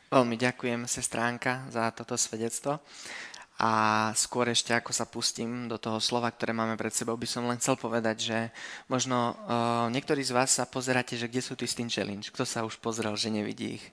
Veľmi ďakujem, sestránka, za toto svedectvo. A skôr ešte, ako sa pustím do toho slova, ktoré máme pred sebou, by som len chcel povedať, že možno niektorí z vás sa pozeráte, že kde sú tí Steam Challenge. Kto sa už pozrel, že nevidí ich?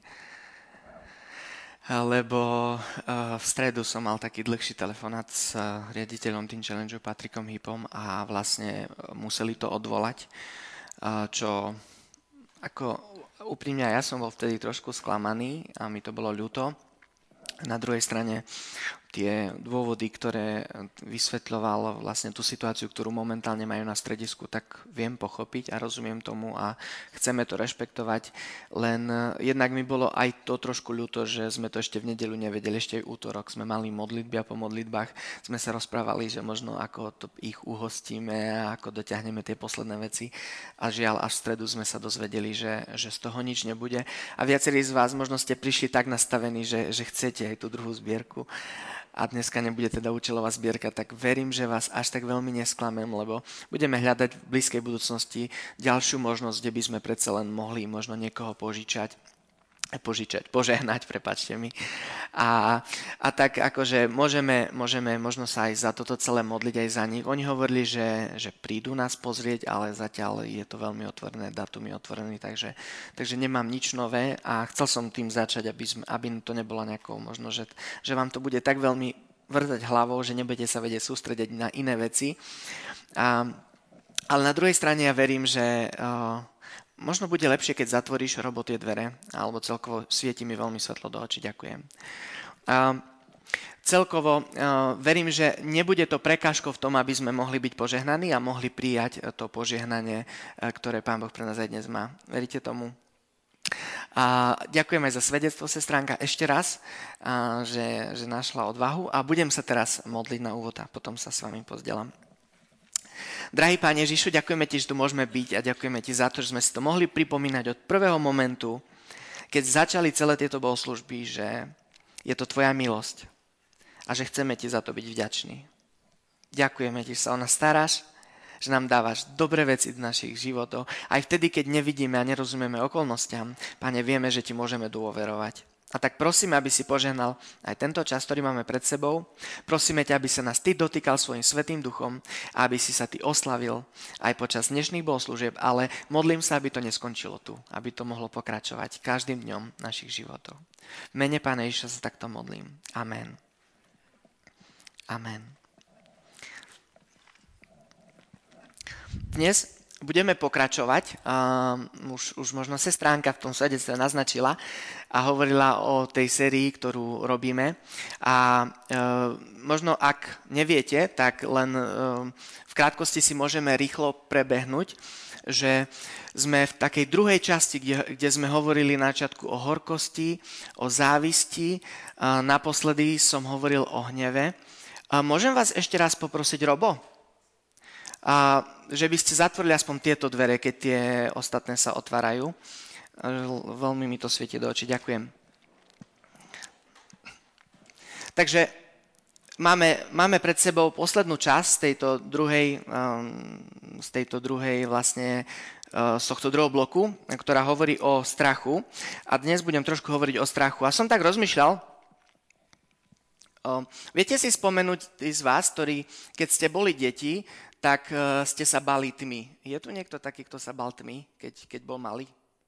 Lebo v stredu som mal taký dlhší telefonát s riaditeľom Teen Challenge Patrikom Hipom a vlastne museli to odvolať, čo ako úprimne ja som bol vtedy trošku sklamaný a mi to bolo ľúto. Na druhej strane tie dôvody, ktoré vysvetľoval vlastne tú situáciu, ktorú momentálne majú na stredisku, tak viem pochopiť a rozumiem tomu a chceme to rešpektovať. Len jednak mi bolo aj to trošku ľúto, že sme to ešte v nedeľu nevedeli, ešte aj útorok sme mali modlitby a po modlitbách sme sa rozprávali, že možno ako to ich uhostíme a ako dotiahneme tie posledné veci. A žiaľ, až v stredu sme sa dozvedeli, že z toho nič nebude. A viacerí z vás možno ste prišli tak nastavení, že chcete aj tú druhú zbierku a dneska nebude teda účelová zbierka, tak verím, že vás až tak veľmi nesklamem, lebo budeme hľadať v blízkej budúcnosti ďalšiu možnosť, kde by sme predsa len mohli možno niekoho požehnať, prepáčte mi. A tak akože môžeme možno sa aj za toto celé modliť aj za nich. Oni hovorili, že prídu nás pozrieť, ale zatiaľ je to veľmi otvorené, dátum je otvorený, takže nemám nič nové a chcel som tým začať, aby to nebolo nejakou možno, že vám to bude tak veľmi vrtať hlavou, že nebudete sa vedieť sústrediť na iné veci. Ale na druhej strane ja verím, že možno bude lepšie, keď zatvoríš roboty dvere, alebo celkovo svieti mi veľmi svetlo do očí. Ďakujem. Celkovo verím, že nebude to prekážkou v tom, aby sme mohli byť požehnaní a mohli prijať to požehnanie, ktoré Pán Boh pre nás aj dnes má. Veríte tomu? A ďakujem aj za svedectvo, sestránka, ešte raz, že našla odvahu a budem sa teraz modliť na úvod a potom sa s vami pozdelám. Drahý Pán Ježišu, ďakujeme Ti, že tu môžeme byť a ďakujeme Ti za to, že sme si to mohli pripomínať od prvého momentu, keď začali celé tieto bohoslužby, že je to Tvoja milosť a že chceme Ti za to byť vďační. Ďakujeme Ti, že sa o nás staráš, že nám dávaš dobré veci do našich životov. Aj vtedy, keď nevidíme a nerozumieme okolnostiam, Pane, vieme, že Ti môžeme dôverovať. A tak prosíme, aby si požehnal aj tento čas, ktorý máme pred sebou. Prosíme ťa, aby sa nás Ty dotýkal svojim svätým duchom a aby si sa Ty oslavil aj počas dnešných bohoslúžieb, ale modlím sa, aby to neskončilo tu, aby to mohlo pokračovať každým dňom našich životov. V mene Pána Ježiša sa takto modlím. Amen. Amen. Dnes budeme pokračovať. Už možno sestránka v tom svedectve naznačila a hovorila o tej sérii, ktorú robíme. A možno ak neviete, tak len v krátkosti si môžeme rýchlo prebehnúť, že sme v takej druhej časti, kde sme hovorili na začiatku o horkosti, o závisti. Naposledy som hovoril o hneve. Môžem vás ešte raz poprosiť, Robo? A že by ste zatvorili aspoň tieto dvere, keď tie ostatné sa otvárajú. Veľmi mi to svieti do očí. Ďakujem. Takže máme pred sebou poslednú časť z tejto druhej vlastne z tohto druhého bloku, ktorá hovorí o strachu. A dnes budem trošku hovoriť o strachu. A som tak rozmýšľal, viete si spomenúť tí z vás, ktorí, keď ste boli deti, tak ste sa bali tmy. Je tu niekto taký, kto sa bal tmy, keď bol malý?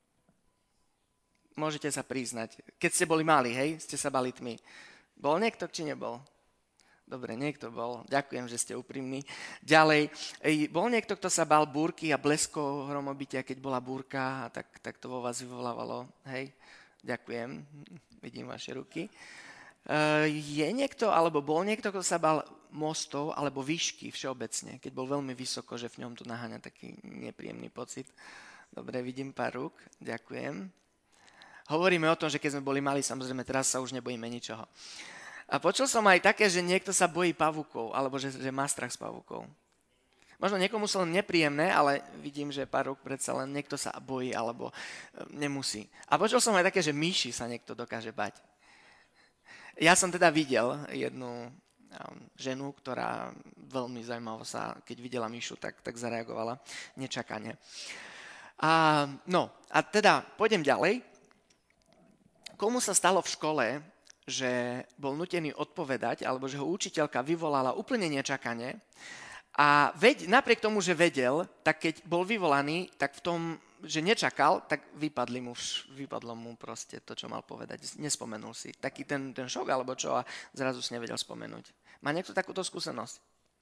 Môžete sa priznať. Keď ste boli malí, hej, ste sa bali tmy. Bol niekto, či nebol? Dobre, niekto bol. Ďakujem, že ste úprimní. Ďalej, bol niekto, kto sa bal búrky a bleskov hromobytia, keď bola búrka, tak to vo vás vyvolávalo, hej? Ďakujem, vidím vaše ruky. Je niekto, alebo bol niekto, kto sa bal mostov alebo výšky všeobecne, keď bol veľmi vysoko, že v ňom tu naháňa taký nepríjemný pocit. Dobre, vidím pár rúk, ďakujem. Hovoríme o tom, že keď sme boli mali, samozrejme teraz sa už nebojíme ničoho. A počul som aj také, že niekto sa bojí pavúkov, alebo že má strach z pavúkov. Možno niekomu sú len nepríjemné, ale vidím, že pár rúk predsa len niekto sa bojí, alebo nemusí. A počul som aj také, že myši sa niekto dokáže bať. Ja som teda videl jednu ženu, ktorá veľmi zaujímavo sa, keď videla myšu, tak zareagovala nečakane. A teda pôjdem ďalej. komu sa stalo v škole, že bol nutený odpovedať, alebo že ho učiteľka vyvolala úplne nečakane a napriek tomu, že vedel, tak keď bol vyvolaný, tak v tom, že nečakal, tak vypadlo mu proste to, čo mal povedať. Nespomenul si. Taký ten šok, alebo čo, a zrazu si nevedel spomenúť. Má niekto takúto skúsenosť?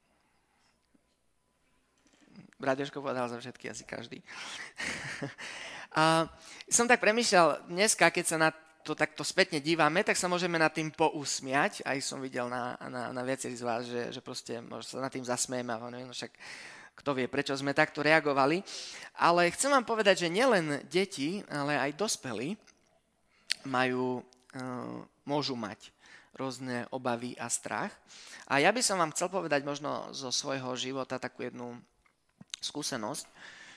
Bradeško povedal za všetky, asi každý. A som tak premýšľal dneska, keď sa na to takto spätne dívame, tak sa môžeme nad tým pousmiať. Aj som videl na viacerých z vás, že proste možno sa nad tým zasmejeme a no však kto vie, prečo sme takto reagovali. Ale chcem vám povedať, že nielen deti, ale aj dospelí môžu mať rôzne obavy a strach. A ja by som vám chcel povedať možno zo svojho života takú jednu skúsenosť.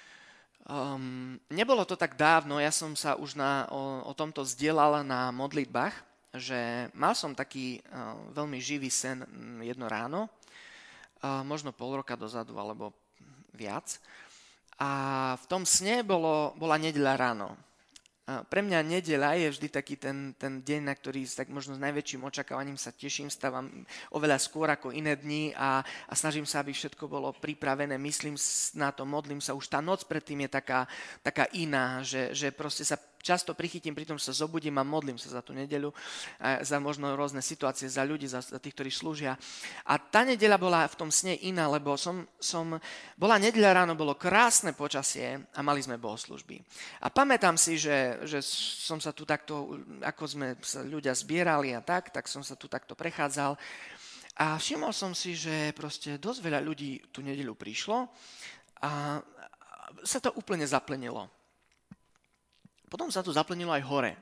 Nebolo to tak dávno, ja som sa už o tomto zdieľal na modlitbách, že mal som taký veľmi živý sen jedno ráno, možno pol roka dozadu alebo viac. A v tom sne bola nedeľa ráno. Pre mňa nedeľa je vždy taký ten deň, na ktorý tak možno s najväčším očakávaním sa teším, stávam oveľa skôr ako iné dni a snažím sa, aby všetko bolo pripravené, myslím na to, modlím sa. Už tá noc predtým je taká iná, že proste sa často prichytím, pritom sa zobudím a modlím sa za tú nedeľu, za možno rôzne situácie, za ľudí, za tých, ktorí slúžia. A tá nedeľa bola v tom sne iná, lebo bola nedeľa ráno, bolo krásne počasie a mali sme bohoslužby. A pamätám si, že som sa tu takto, ako sme sa ľudia zbierali a tak som sa tu takto prechádzal a všimol som si, že proste dosť veľa ľudí tú nedeľu prišlo a sa to úplne zaplenilo. Potom sa to zaplenilo aj hore.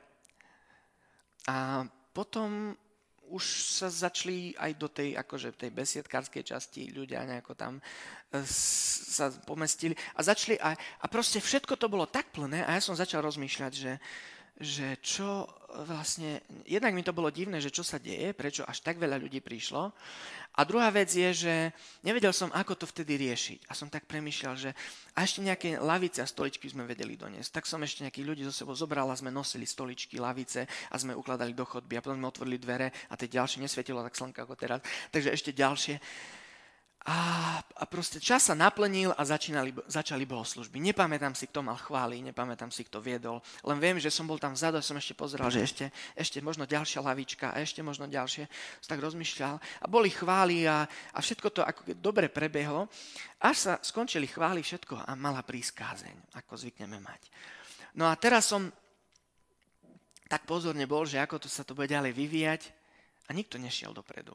A potom už sa začali aj do tej, akože tej besiedkárskej časti ľudia nejako tam sa pomestili a začali a proste všetko to bolo tak plné a ja som začal rozmýšľať, že čo vlastne, jednak mi to bolo divné, že čo sa deje, prečo až tak veľa ľudí prišlo. A druhá vec je, že nevedel som, ako to vtedy riešiť. A som tak premýšľal, že a ešte nejaké lavice a stoličky sme vedeli doniesť. Tak som ešte nejakých ľudí zo sebou zobral a sme nosili stoličky, lavice a sme ukladali do chodby. A potom sme otvorili dvere a tie ďalšie nesvietilo tak slnko ako teraz. Takže ešte ďalšie. A proste čas sa naplnil a začali bohoslužby. Nepamätám si, kto mal chvály, nepamätám si, kto viedol. Len viem, že som bol tam vzadu a som ešte pozeral, že ešte možno ďalšia lavička a ešte možno ďalšie. Som tak rozmýšľal. A boli chvály a všetko to ako dobre prebehlo. Až sa skončili chvály všetko a mala prísť kázeň, ako zvykneme mať. No a teraz som tak pozorne bol, že ako sa to bude ďalej vyvíjať a nikto nešiel dopredu.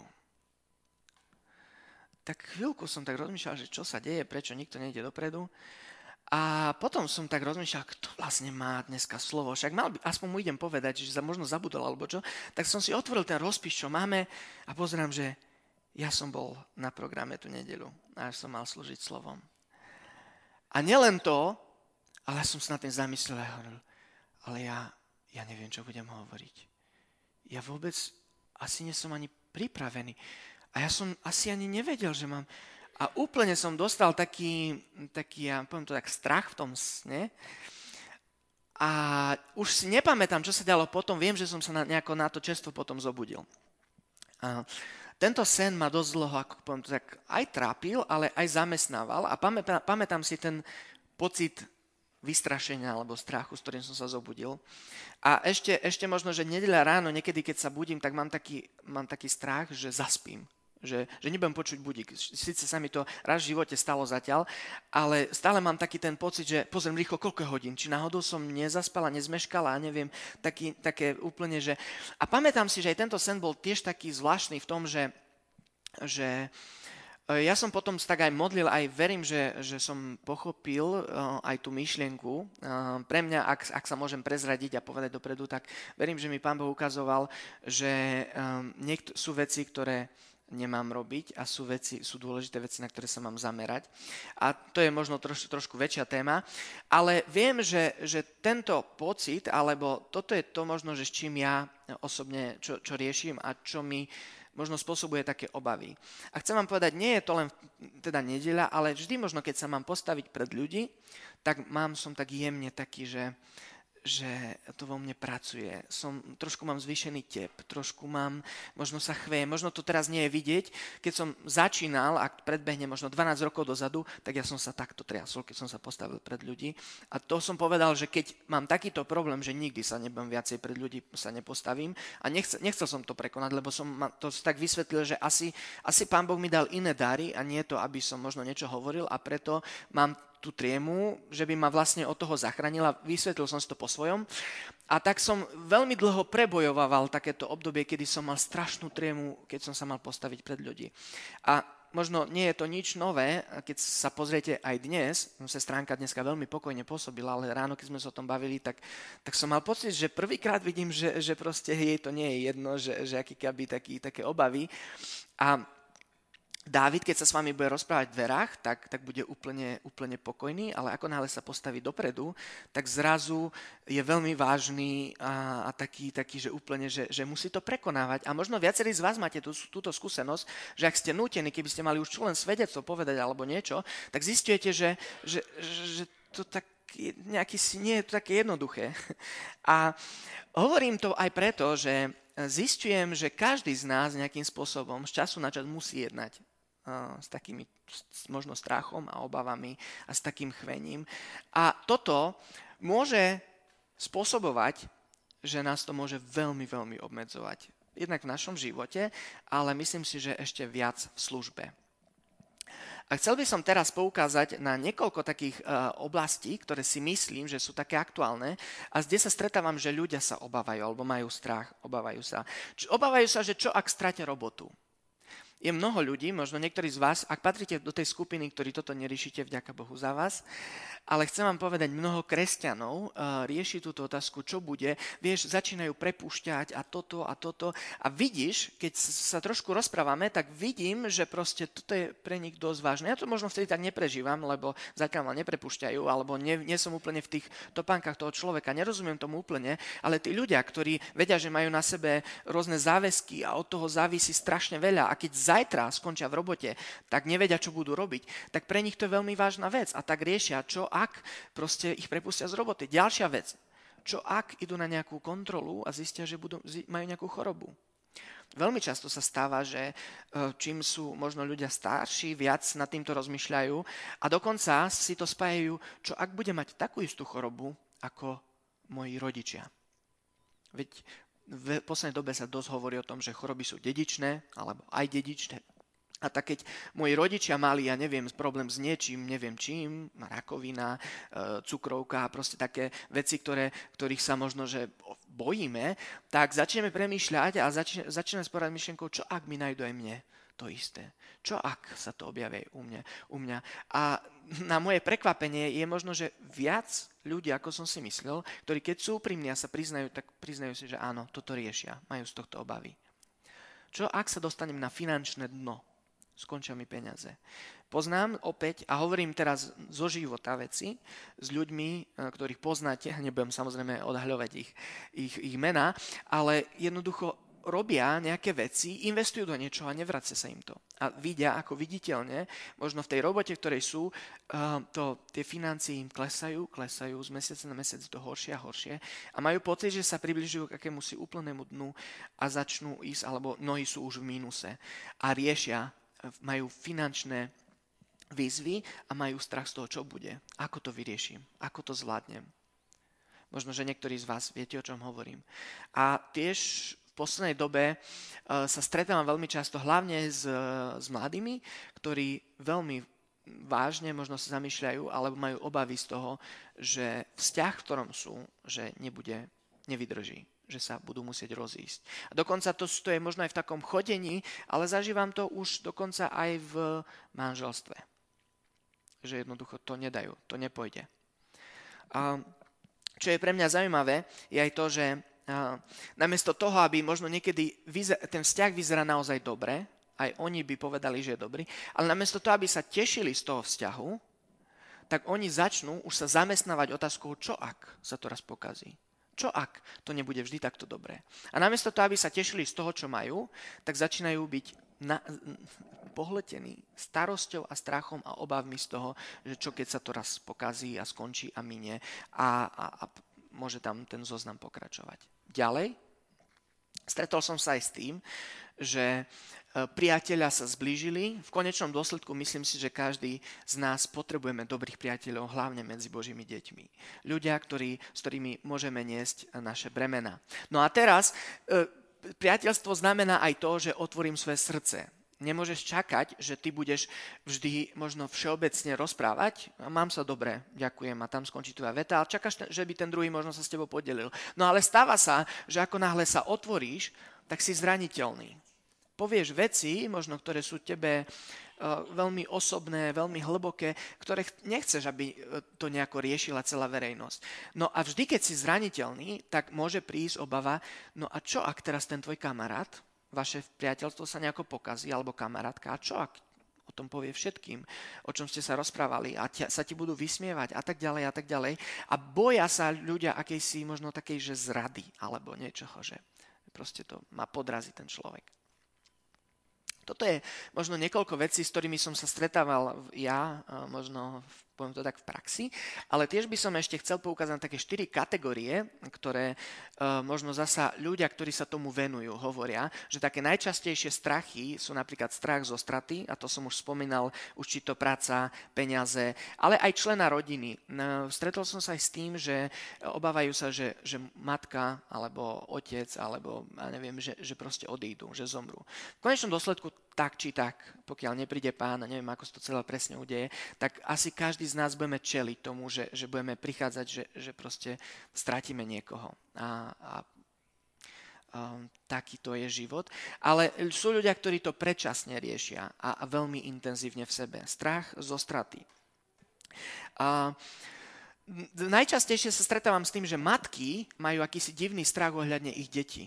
Tak chvíľku som tak rozmýšľal, že čo sa deje, prečo nikto nejde dopredu. A potom som tak rozmýšľal, kto vlastne má dneska slovo. Však aspoň mu idem povedať, že sa možno zabudol alebo čo. Tak som si otvoril ten rozpis, čo máme a pozerám, že ja som bol na programe tú nedeľu a som mal slúžiť slovom. A nielen to, ale som sa na tým zamyslel a hovoril, ale ja neviem, čo budem hovoriť. Ja vôbec asi nie som ani pripravený. A ja som asi ani nevedel, že mám... A úplne som dostal taký ja poviem to tak, strach v tom sne. A už si nepamätám, čo sa dialo potom. Viem, že som sa nejako na to čerstvo potom zobudil. A tento sen ma dosť dlho, ako poviem to tak, aj trápil, ale aj zamestnával. A pamätám si ten pocit vystrašenia alebo strachu, s ktorým som sa zobudil. A ešte možno, že nedeľa ráno, niekedy, keď sa budím, tak mám taký strach, že zaspím. Že nebudem počuť budík. Sice sa mi to raz v živote stalo zatiaľ, ale stále mám taký ten pocit, že pozriem rýchlo, koľko hodín. Či náhodou som nezaspala, nezmeškala, neviem, také úplne, že... A pamätám si, že aj tento sen bol tiež taký zvláštny v tom, že ja som potom tak aj modlil, aj verím, že som pochopil aj tú myšlienku. Pre mňa, ak sa môžem prezradiť a povedať dopredu, tak verím, že mi Pán Boh ukazoval, že sú veci, ktoré nemám robiť a sú dôležité veci, na ktoré sa mám zamerať. A to je možno trošku väčšia téma, ale viem, že tento pocit, alebo toto je to možno, že s čím ja osobne čo riešim a čo mi možno spôsobuje také obavy. A chcem vám povedať, nie je to len teda nedeľa, ale vždy možno, keď sa mám postaviť pred ľudí, tak som tak jemne taký, že že to vo mne pracuje. Trošku mám zvýšený tep, trošku mám, možno sa chvejem, možno to teraz nie je vidieť. Keď som začínal, ak predbehne možno 12 rokov dozadu, tak ja som sa takto triasol, keď som sa postavil pred ľudí. A to som povedal, že keď mám takýto problém, že nikdy sa nebudem viacej pred ľudí sa nepostavím a nechcel som to prekonať, lebo som to tak vysvetlil, že asi Pán Boh mi dal iné dary a nie to, aby som možno niečo hovoril a preto mám tú triemu, že by ma vlastne od toho zachránila. Vysvetlil som si to po svojom. A tak som veľmi dlho prebojovával takéto obdobie, kedy som mal strašnú triemu, keď som sa mal postaviť pred ľudí. A možno nie je to nič nové, keď sa pozriete aj dnes, stránka dneska veľmi pokojne pôsobila, ale ráno, keď sme sa o tom bavili, tak som mal pocit, že prvýkrát vidím, že proste jej to nie je jedno, že aký keby také obavy. A Dávid, keď sa s vami bude rozprávať v verách, tak bude úplne pokojný, ale ako náhle sa postaví dopredu, tak zrazu je veľmi vážny a taký že úplne, že musí to prekonávať. A možno viacerí z vás máte túto skúsenosť, že ak ste nútení, keby ste mali už čo len svedectvo povedať alebo niečo, tak zistíte, že to tak nejaký nie je to také jednoduché. A hovorím to aj preto, že zistujem, že každý z nás nejakým spôsobom z času na čas musí jednať s takými možno strachom a obavami a s takým chvením. A toto môže spôsobovať, že nás to môže veľmi, veľmi obmedzovať. Jednak v našom živote, ale myslím si, že ešte viac v službe. A chcel by som teraz poukázať na niekoľko takých oblastí, ktoré si myslím, že sú také aktuálne a kde sa stretávam, že ľudia sa obávajú alebo majú strach, obávajú sa. Obávajú sa, že čo ak stratia robotu. Je mnoho ľudí, možno niektorí z vás, ak patríte do tej skupiny, ktorí toto neriešite, vďaka Bohu za vás, ale chcem vám povedať, mnoho kresťanov rieši túto otázku, čo bude. Vieš, začínajú prepúšťať a toto. A vidíš, keď sa trošku rozprávame, tak vidím, že proste toto je pre nich dosť vážne. Ja to možno vtedy tak neprežívam, lebo zatiaľ ma neprepúšťajú, alebo nie som úplne v tých topánkach toho človeka, nerozumiem tomu úplne, ale tí ľudia, ktorí vedia, že majú na sebe rôzne záväzky a od toho závisí strašne veľa a keď zajtra skončia v robote, tak nevedia, čo budú robiť, tak pre nich to je veľmi vážna vec a tak riešia, čo ak proste ich prepustia z roboty. Ďalšia vec, čo ak idú na nejakú kontrolu a zistia, že majú nejakú chorobu. Veľmi často sa stáva, že čím sú možno ľudia starší, viac nad týmto rozmýšľajú a dokonca si to spájajú, čo ak bude mať takú istú chorobu ako moji rodičia. Veď v poslednej dobe sa dosť hovorí o tom, že choroby sú dedičné, alebo aj dedičné. A tak keď moji rodičia mali, ja neviem, problém s niečím, neviem čím, rakovina, cukrovka, proste také veci, ktorých sa možno, že bojíme, tak začneme premýšľať a začneme sporať myšlienkou, čo ak mi nájdu aj mne to isté. Čo ak sa to objaví aj u mňa. A na moje prekvapenie je možno, že viac ľudí, ako som si myslel, ktorí keď sú úprimní a sa priznajú, tak priznajú si, že áno, toto riešia, majú z tohto obavy. Čo ak sa dostanem na finančné dno? Skončia mi peniaze. Poznám opäť, a hovorím teraz zo života veci, s ľuďmi, ktorých poznáte, nebudem samozrejme odhaľovať ich mená, ale jednoducho robia nejaké veci, investujú do niečoho a nevracia sa im to. A vidia, ako viditeľne, možno v tej robote, v ktorej sú, tie financie im klesajú z mesiaca na mesiac to horšie a horšie a majú pocit, že sa približujú k akémusi úplnému dnu a začnú ísť, alebo mnohí sú už v mínuse a riešia, majú finančné výzvy a majú strach z toho, čo bude. Ako to vyrieším? Ako to zvládnem? Možno, že niektorí z vás viete, o čom hovorím. A tiež v poslednej dobe sa stretávam veľmi často, hlavne s mladými, ktorí veľmi vážne možno sa zamýšľajú, alebo majú obavy z toho, že vzťah, v ktorom sú, že nevydrží, že sa budú musieť rozísť. A dokonca to je možno aj v takom chodení, ale zažívam to už dokonca aj v manželstve. Že jednoducho to nedajú, to nepôjde. A čo je pre mňa zaujímavé, je aj to, že namiesto toho, aby možno niekedy ten vzťah vyzerá naozaj dobre, aj oni by povedali, že je dobrý, ale namiesto toho, aby sa tešili z toho vzťahu, tak oni začnú už sa zamestnávať otázkou, čo ak sa to raz pokazí. Čo ak to nebude vždy takto dobré? A namiesto toho, aby sa tešili z toho, čo majú, tak začínajú byť pohletení starosťou a strachom a obavmi z toho, že čo keď sa to raz pokazí a skončí a minie a môže tam ten zoznam pokračovať. Ďalej, stretol som sa aj s tým, že priatelia sa zblížili. V konečnom dôsledku myslím si, že každý z nás potrebujeme dobrých priateľov, hlavne medzi Božími deťmi. Ľudia, s ktorými môžeme niesť naše bremena. No a teraz, priateľstvo znamená aj to, že otvorím svoje srdce. Nemôžeš čakať, že ty budeš vždy možno všeobecne rozprávať. Mám sa dobre, ďakujem, a tam skončí tvoja veta. Ale čakáš, že by ten druhý možno sa s tebou podelil. No ale stáva sa, že ako náhle sa otvoríš, tak si zraniteľný. Povieš veci, možno ktoré sú tebe veľmi osobné, veľmi hlboké, ktoré nechceš, aby to nejako riešila celá verejnosť. No a vždy, keď si zraniteľný, tak môže prísť obava, no a čo, ak teraz ten tvoj kamarát, vaše priateľstvo sa nejako pokazí, alebo kamarátka, a čo, ak o tom povie všetkým, o čom ste sa rozprávali, a sa ti budú vysmievať a tak ďalej a tak ďalej. A boja sa ľudia akejsi možno takej, že zrady, alebo niečoho, že proste to má podraziť ten človek. Toto je možno niekoľko vecí, s ktorými som sa stretával ja, možno poviem to tak v praxi, ale tiež by som ešte chcel poukázať na také 4 kategórie, ktoré možno zasa ľudia, ktorí sa tomu venujú, hovoria, že také najčastejšie strachy sú napríklad strach zo straty, a to som už spomínal, už či to práca, peniaze, ale aj člena rodiny. Stretol som sa aj s tým, že obávajú sa, že matka alebo otec, alebo ja neviem, že proste odídu, že zomrú. V konečnom dôsledku tak či tak, pokiaľ nepríde Pán, a neviem, ako sa to celé presne udeje, tak asi každý z nás budeme čeliť tomu, že budeme prichádzať, že proste stratíme niekoho. A takýto je život. Ale sú ľudia, ktorí to predčasne riešia a veľmi intenzívne v sebe. Strach zo straty. Najčastejšie sa stretávam s tým, že matky majú akýsi divný strach ohľadne ich detí.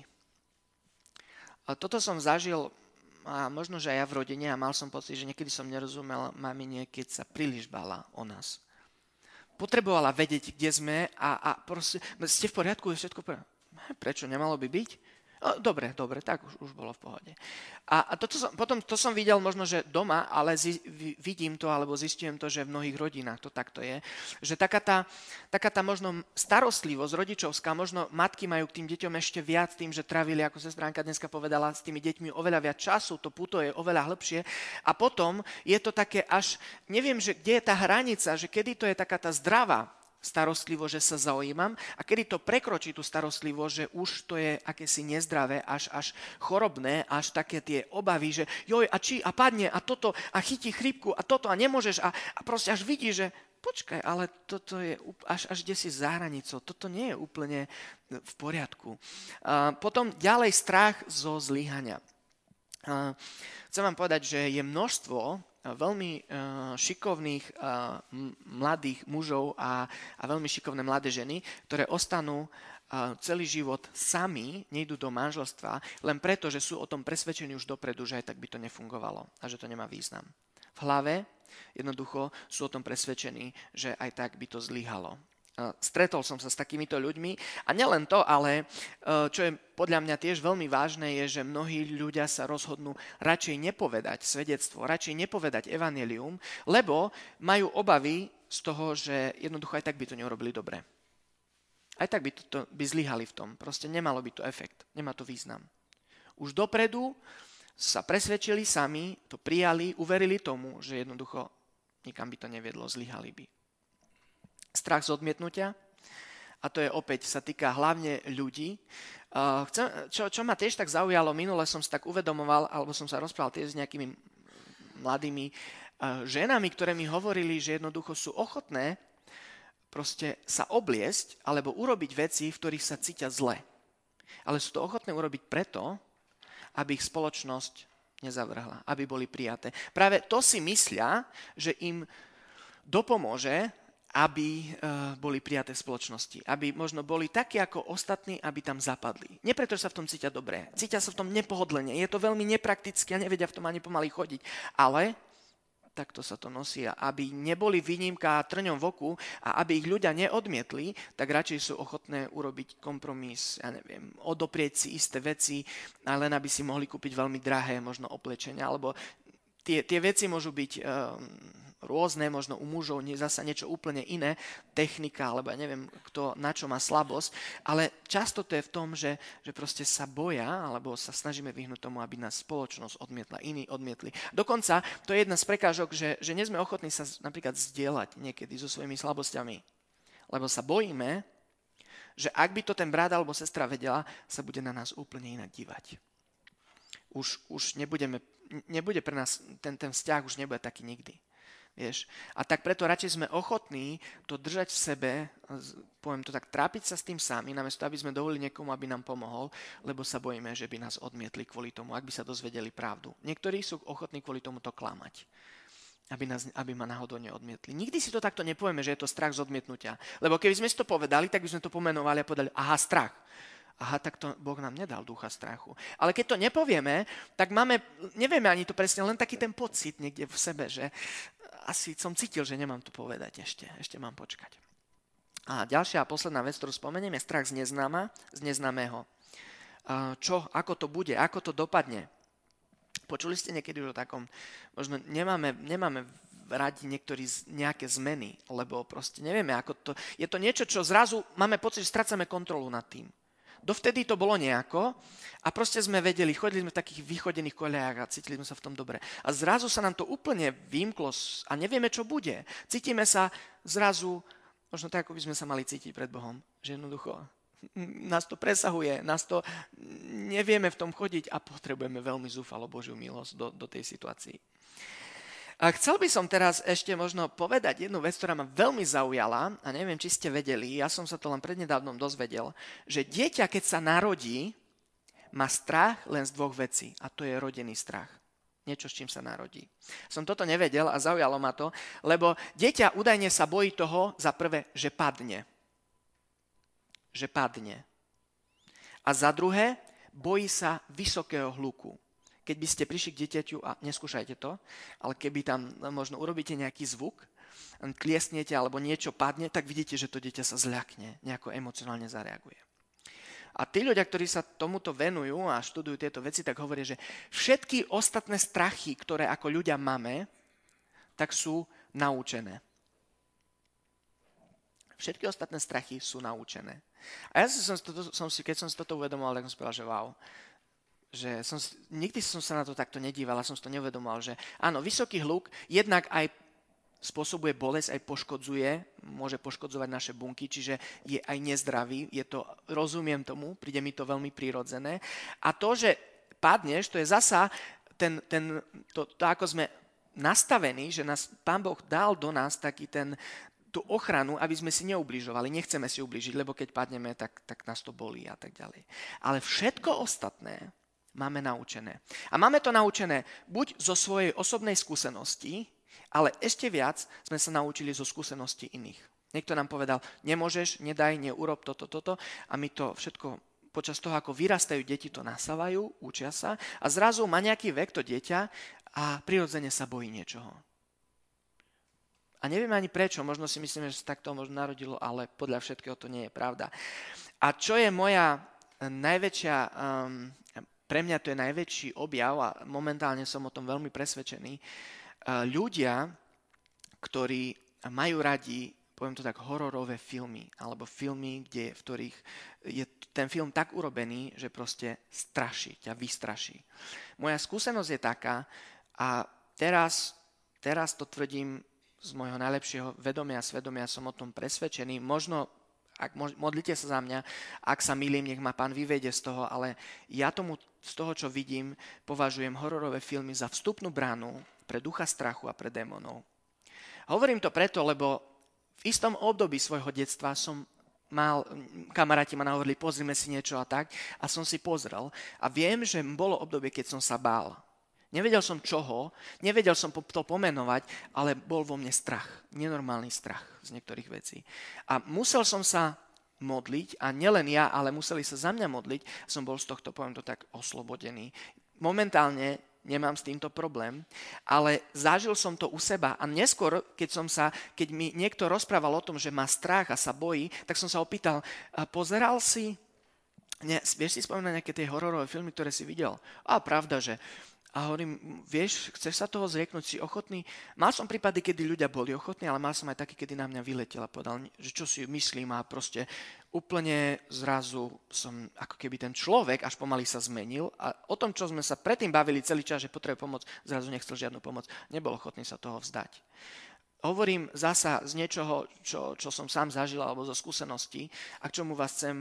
Toto som zažil a možno, že aj ja v rodine, a mal som pocit, že niekedy som nerozumel mamine, keď sa príliš bála o nás. Potrebovala vedieť, kde sme a proste, ste v poriadku, je všetko v poriadku. Prečo, nemalo by byť? Dobre, tak už bolo v pohode. A potom to som videl možno, že doma, ale vidím to, alebo zistujem to, že v mnohých rodinách to takto je, že taká tá možno starostlivosť rodičovská, možno matky majú k tým deťom ešte viac tým, že trávili, ako sestránka dneska povedala, s tými deťmi oveľa viac času, to puto je oveľa hĺbšie, a potom je to také až, neviem, že kde je tá hranica, že kedy to je taká tá zdravá starostlivo, že sa zaujímam, a kedy to prekročí tú starostlivosť, že už to je akési nezdravé, až chorobné, až také tie obavy, že joj, a či, a padne, a toto, a chytí chrípku, a toto, a nemôžeš, a proste až vidí, že počkaj, ale toto je až kde si za hranicou, toto nie je úplne v poriadku. Potom ďalej strach zo zlyhania. Chcem vám povedať, že je množstvo veľmi šikovných mladých mužov a veľmi šikovné mladé ženy, ktoré ostanú celý život sami, nejdú do manželstva, len preto, že sú o tom presvedčení už dopredu, že aj tak by to nefungovalo a že to nemá význam. V hlave jednoducho sú o tom presvedčení, že aj tak by to zlyhalo. Stretol som sa s takýmito ľuďmi a nielen to, ale čo je podľa mňa tiež veľmi vážne, je, že mnohí ľudia sa rozhodnú radšej nepovedať svedectvo, radšej nepovedať evanjelium, lebo majú obavy z toho, že jednoducho aj tak by to neurobili dobre. Aj tak by zlyhali v tom. Proste nemalo by to efekt, nemá to význam. Už dopredu sa presvedčili sami, to prijali, uverili tomu, že jednoducho nikam by to neviedlo, zlyhali by. Strach z odmietnutia, a to je opäť, sa týka hlavne ľudí. Čo ma tiež tak zaujalo, minule som si tak uvedomoval, alebo som sa rozprával tiež s nejakými mladými ženami, ktoré mi hovorili, že jednoducho sú ochotné proste sa obliesť alebo urobiť veci, v ktorých sa cítia zle. Ale sú to ochotné urobiť preto, aby ich spoločnosť nezavrhla, aby boli prijaté. Práve to si myslia, že im dopomôže, aby boli prijaté v spoločnosti. Aby možno boli takí ako ostatní, aby tam zapadli. Nie preto, že sa v tom cítia dobre. Cítia sa v tom nepohodlne. Je to veľmi nepraktické a nevedia v tom ani pomaly chodiť. Ale takto sa to nosí. Aby neboli výnimka trňom v oku a aby ich ľudia neodmietli, tak radšej sú ochotné urobiť kompromis, ja neviem, odoprieť si isté veci, len aby si mohli kúpiť veľmi drahé možno oblečenia. Alebo tie veci môžu byť rôzne, možno u mužov zasa niečo úplne iné, technika, alebo ja neviem, kto na čo má slabosť, ale často to je v tom, že proste sa boja, alebo sa snažíme vyhnúť tomu, aby nás spoločnosť odmietla, iní odmietli. Dokonca to je jedna z prekážok, že nie sme ochotní sa napríklad zdieľať niekedy so svojimi slabosťami, lebo sa bojíme, že ak by to ten brat alebo sestra vedela, sa bude na nás úplne inak dívať. Už nebude pre nás, ten vzťah už nebude taký nikdy. Vieš? A tak preto radšej sme ochotní to držať v sebe, poviem to tak, trápiť sa s tým sami, namiesto aby sme dovolili niekomu, aby nám pomohol, lebo sa bojíme, že by nás odmietli kvôli tomu, ak by sa dozvedeli pravdu. Niektorí sú ochotní kvôli tomu to klamať, aby ma náhodou neodmietli. Nikdy si to takto nepovieme, že je to strach z odmietnutia. Lebo keby sme si to povedali, tak by sme to pomenovali a povedali, aha, strach. Aha, tak to Boh nám nedal ducha strachu. Ale keď to nepovieme, tak nevieme ani to presne, len taký ten pocit niekde v sebe, že asi som cítil, že nemám to povedať ešte mám počkať. A ďalšia a posledná vec, ktorú spomeniem, je strach z neznámeho. Ako to bude, ako to dopadne. Počuli ste niekedy už o takom, možno nemáme radi nejaké zmeny, lebo proste nevieme, ako to, je to niečo, čo zrazu máme pocit, že strácame kontrolu nad tým. Dovtedy to bolo nejako a proste sme vedeli, chodili sme v takých vychodených koľajách a cítili sme sa v tom dobre. A zrazu sa nám to úplne vymklo a nevieme, čo bude. Cítime sa zrazu, možno tak, ako by sme sa mali cítiť pred Bohom, že jednoducho nás to presahuje, nevieme v tom chodiť a potrebujeme veľmi zúfalo Božiu milosť do tej situácii. A chcel by som teraz ešte možno povedať jednu vec, ktorá ma veľmi zaujala a neviem, či ste vedeli, ja som sa to len prednedávnom dozvedel, že dieťa, keď sa narodí, má strach len z dvoch vecí a to je rodený strach. Niečo, s čím sa narodí. Som toto nevedel a zaujalo ma to, lebo dieťa údajne sa bojí toho, za prvé, že padne. Že padne. A za druhé, bojí sa vysokého hluku. Keď by ste prišli k dieťaťu a neskúšajte to, ale keby tam možno urobíte nejaký zvuk, tliesnete alebo niečo padne, tak vidíte, že to dieťa sa zľakne, nejako emocionálne zareaguje. A tí ľudia, ktorí sa tomuto venujú a študujú tieto veci, tak hovoria, že všetky ostatné strachy, ktoré ako ľudia máme, tak sú naučené. Všetky ostatné strachy sú naučené. A ja keď som si toto uvedomoval, tak som si povedal, že wow, že nikdy som sa na to takto nedíval, som si to neuvedomal, že áno, vysoký hluk jednak aj spôsobuje bolesť, aj môže poškodzovať naše bunky, čiže je aj nezdravý, rozumiem tomu, príde mi to veľmi prirodzené. A to, že padneš, to je zasa to ako sme nastavení, že nás Pán Boh dal do nás tú ochranu, aby sme si neubližovali. Nechceme si ubližiť, lebo keď padneme, tak nás to bolí a tak ďalej. Ale všetko ostatné máme naučené. A máme to naučené buď zo svojej osobnej skúsenosti, ale ešte viac sme sa naučili zo skúseností iných. Niekto nám povedal, nemôžeš, nedaj, neurob toto a my to všetko počas toho, ako vyrastajú deti, to nasávajú, učia sa a zrazu má nejaký vek to dieťa a prirodzene sa bojí niečoho. A nevieme ani prečo, možno si myslíme, že sa takto možno narodilo, ale podľa všetkého to nie je pravda. A čo je moja najväčšia... Pre mňa to je najväčší objav a momentálne som o tom veľmi presvedčený. Ľudia, ktorí majú radi, poviem to tak, hororové filmy, alebo filmy, v ktorých je ten film tak urobený, že proste straší, ťa vystraší. Moja skúsenosť je taká a teraz to tvrdím z môjho najlepšieho vedomia a svedomia, som o tom presvedčený. Možno ak modlite sa za mňa, ak sa mýlim, nech ma Pán vyvedie z toho, ale ja z toho, čo vidím, považujem hororové filmy za vstupnú bránu pre ducha strachu a pre démonov. Hovorím to preto, lebo v istom období svojho detstva kamaráti ma nahovorili, pozrime si niečo a tak, a som si pozrel a viem, že bolo obdobie, keď som sa bál. Nevedel som čoho, nevedel som to pomenovať, ale bol vo mne strach, nenormálny strach z niektorých vecí. A musel som sa modliť, a nielen ja, ale museli sa za mňa modliť, som bol z tohto, poviem to tak, oslobodený. Momentálne nemám s týmto problém, ale zažil som to u seba a neskôr, keď mi niekto rozprával o tom, že má strach a sa bojí, tak som sa opýtal, pozeral si, vieš si spomínať nejaké tie hororové filmy, ktoré si videl? A pravda, že A hovorím, vieš, chceš sa toho zrieknúť, si ochotný? Mal som prípady, kedy ľudia boli ochotní, ale mal som aj taký, kedy na mňa vyletel a povedal, že čo si myslím a proste úplne zrazu som ako keby ten človek až pomaly sa zmenil a o tom, čo sme sa predtým bavili celý čas, že potrebuje pomoc, zrazu nechcel žiadnu pomoc, nebol ochotný sa toho vzdať. Hovorím zasa z niečoho, čo som sám zažil alebo zo skúseností a k čomu vás chcem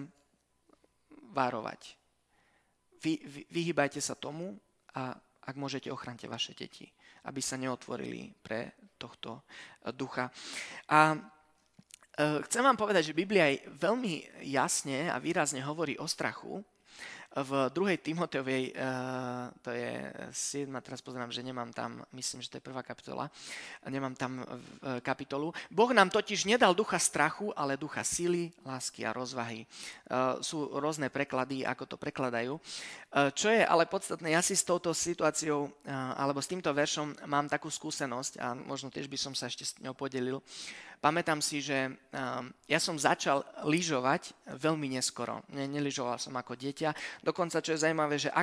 varovať. Vyhýbajte sa tomu a ak môžete, ochránte vaše deti, aby sa neotvorili pre tohto ducha. A chcem vám povedať, že Biblia veľmi jasne a výrazne hovorí o strachu. V 2. Timoteovej, to je 7, teraz pozerám, že nemám tam, myslím, že to je 1. kapitola, nemám tam kapitolu. Boh nám totiž nedal ducha strachu, ale ducha sily, lásky a rozvahy. Sú rôzne preklady, ako to prekladajú. Čo je ale podstatné, ja si s touto situáciou, alebo s týmto veršom mám takú skúsenosť a možno tiež by som sa ešte s ňou podelil. Pamätám si, že ja som začal lyžovať veľmi neskoro. Nelyžoval som ako dieťa. Dokonca, čo je zaujímavé, že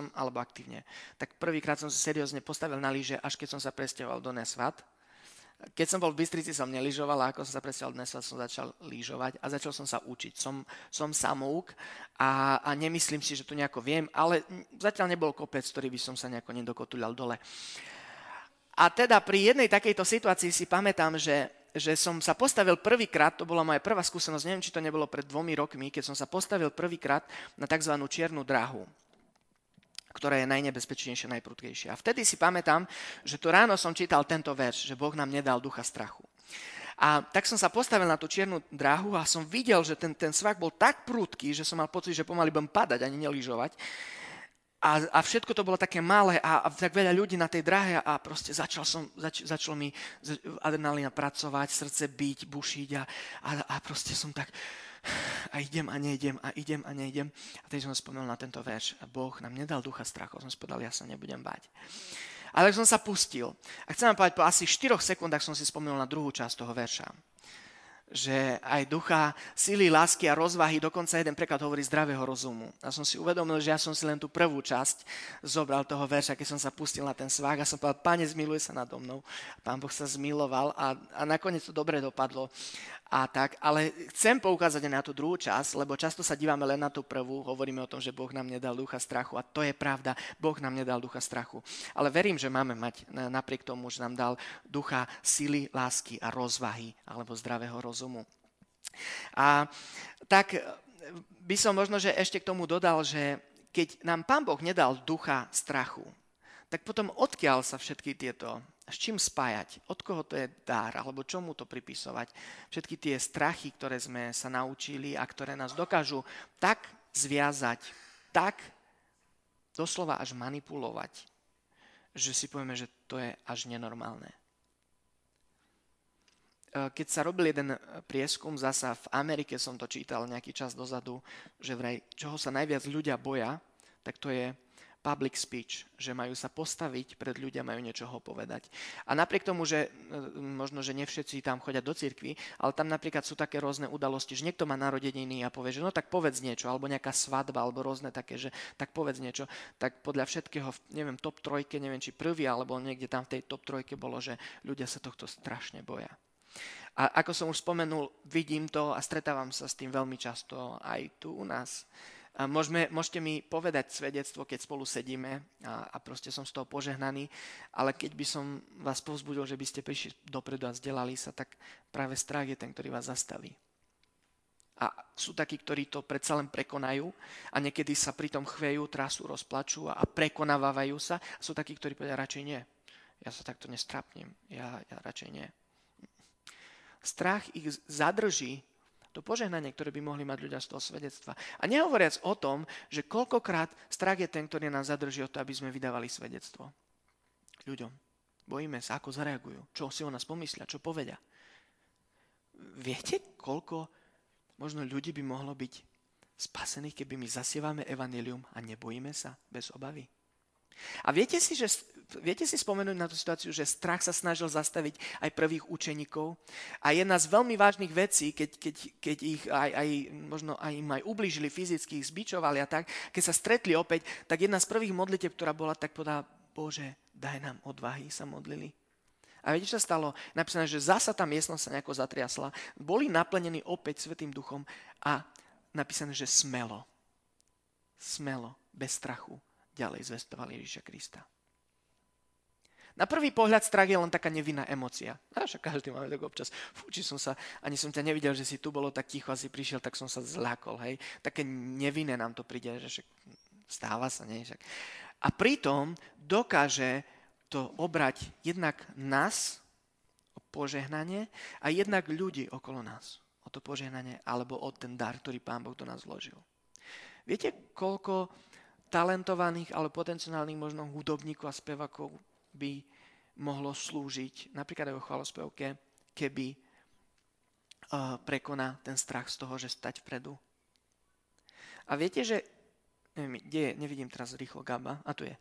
tak prvýkrát som sa seriózne postavil na lyže, až keď som sa presťahoval do Nesvat. Keď som bol v Bystrici, som nelyžoval a ako som sa presťahoval do Nesvat, som začal lyžovať a začal som sa učiť. Som samouk a nemyslím si, že to nejako viem, ale zatiaľ nebol kopec, ktorý by som sa nejako nedokotuľal dole. A teda pri jednej takejto situácii si pamätám, že som sa postavil prvýkrát, to bola moja prvá skúsenosť, neviem, či to nebolo pred 2 rokmi, keď som sa postavil prvýkrát na tzv. Čiernu dráhu, ktorá je najnebezpečnejšia, najprudkejšia. A vtedy si pamätám, že to ráno som čítal tento verš, že Boh nám nedal ducha strachu. A tak som sa postavil na tú čiernu dráhu a som videl, že ten svah bol tak prudký, že som mal pocit, že pomaly budem padať, ani nelyžovať. A všetko to bolo také malé a tak veľa ľudí na tej dráhe a proste začalo mi adrenalína pracovať, srdce byť, bušiť a proste som tak a idem a nejdem a idem a nejdem. A teď som spomenul na tento verš. Boh nám nedal ducha strachu, som si povedal, ja sa nebudem báť. Ale som sa pustil. A chcem vám povedať, po asi 4 sekundách som si spomenul na druhú časť toho verša. Že aj ducha, sily, lásky a rozvahy, dokonca jeden preklad hovorí zdravého rozumu. A som si uvedomil, že ja som si len tú prvú časť zobral toho verša, keď som sa pustil na ten svah a som povedal, Pane, zmiluj sa nado mnou. Pán Boh sa zmiloval a nakoniec to dobre dopadlo. A tak, ale chcem poukázať aj na tú druhú časť, lebo často sa dívame len na tú prvú, hovoríme o tom, že Boh nám nedal ducha strachu a to je pravda, Boh nám nedal ducha strachu. Ale verím, že máme mať napriek tomu, že nám dal ducha sily, lásky a rozvahy alebo zdravého rozumu. A tak by som možno, že ešte k tomu dodal, že keď nám Pán Boh nedal ducha strachu, tak potom odkiaľ sa všetky tieto, s čím spájať, od koho to je dar, alebo čomu to pripisovať, všetky tie strachy, ktoré sme sa naučili a ktoré nás dokážu tak zviazať, tak doslova až manipulovať, že si povieme, že to je až nenormálne. Keď sa robil jeden prieskum, zasa v Amerike som to čítal nejaký čas dozadu, že vraj čoho sa najviac ľudia boja, tak to je public speech, že majú sa postaviť pred ľudia, majú niečoho povedať. A napriek tomu, že možno, že nevšetci tam chodia do cirkvi, ale tam napríklad sú také rôzne udalosti, že niekto má narodeniny a povie, že no tak povedz niečo, alebo nejaká svadba, alebo rôzne také, že tak povedz niečo, tak podľa všetkého, neviem, top 3, neviem, či prvý, alebo niekde tam v tej top 3 bolo, že ľudia sa tohto strašne boja. A ako som už spomenul, vidím to a stretávam sa s tým veľmi často aj tu u nás. Môžete mi povedať svedectvo, keď spolu sedíme a proste som z toho požehnaný, ale keď by som vás povzbudil, že by ste prišli dopredu a vzdelali sa, tak práve strach je ten, ktorý vás zastaví. A sú takí, ktorí to predsa len prekonajú a niekedy sa pri tom chvejú, trasú, rozplačú a prekonávajú sa. A sú takí, ktorí povedia, radšej nie. Ja sa takto nestrápnem. Ja radšej nie. Strach ich zadrží to požehnanie, ktoré by mohli mať ľudia z toho svedectva. A nehovoriac o tom, že koľkokrát strach je ten, ktorý nás zadrží od toho, aby sme vydávali svedectvo ľuďom. Bojíme sa, ako zareagujú, čo si o nás pomyslia, čo povedia. Viete, koľko možno ľudí by mohlo byť spasených, keby my zasievame evanjelium a nebojíme sa bez obavy? A viete si spomenúť na tú situáciu, že strach sa snažil zastaviť aj prvých učeníkov a jedna z veľmi vážnych vecí, keď ich možno aj im aj ublížili fyzicky, ich zbičovali a tak, keď sa stretli opäť, tak jedna z prvých modlitieb, ktorá bola, tak Bože, daj nám odvahy, sa modlili. A viete, čo sa stalo? Napísané, že zasa tá miestnosť sa nejako zatriasla. Boli naplnení opäť Svätým Duchom a napísané, že smelo, bez strachu, ďalej zvestovali Ježiša Krista. Na prvý pohľad strach je len taká nevinná emócia. A však každý máme tak občas. Či som sa, ani som ťa nevidel, že si tu bolo tak ticho a si prišiel, tak som sa zľakol. Hej. Také nevinné nám to príde, že však stáva sa, nie? Však. A pritom dokáže to obrať jednak nás o požehnanie a jednak ľudí okolo nás o to požehnanie alebo o ten dar, ktorý Pán Boh do nás vložil. Viete, koľko talentovaných, ale potenciálnych možno hudobníkov a spevakov by mohlo slúžiť napríklad aj vo chválospevke, keby prekoná ten strach z toho, že stať vpredu. A viete, že nevidím teraz rýchlo Gaba, a tu je.